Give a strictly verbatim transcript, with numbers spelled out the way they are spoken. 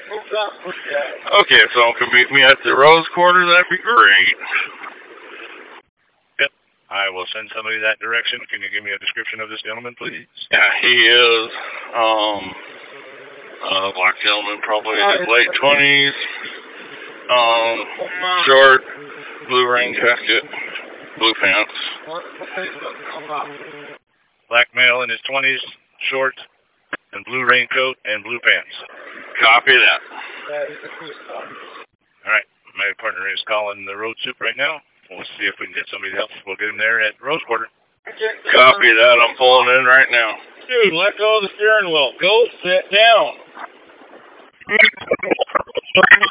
Okay, if someone could meet me at the Rose Quarter, that'd be great. Yep. I will send somebody that direction. Can you give me a description of this gentleman, please? Yeah, he is um a black gentleman, probably late twenties. Um, short, blue rain jacket, blue pants. Black male in his twenties, short, and blue raincoat and blue pants. Copy that. All right. My partner is calling the road soup right now. We'll see if we can get somebody else. We'll get him there at Rose Quarter. Copy that. I'm pulling in right now. Dude, let go of the steering wheel. Go sit down.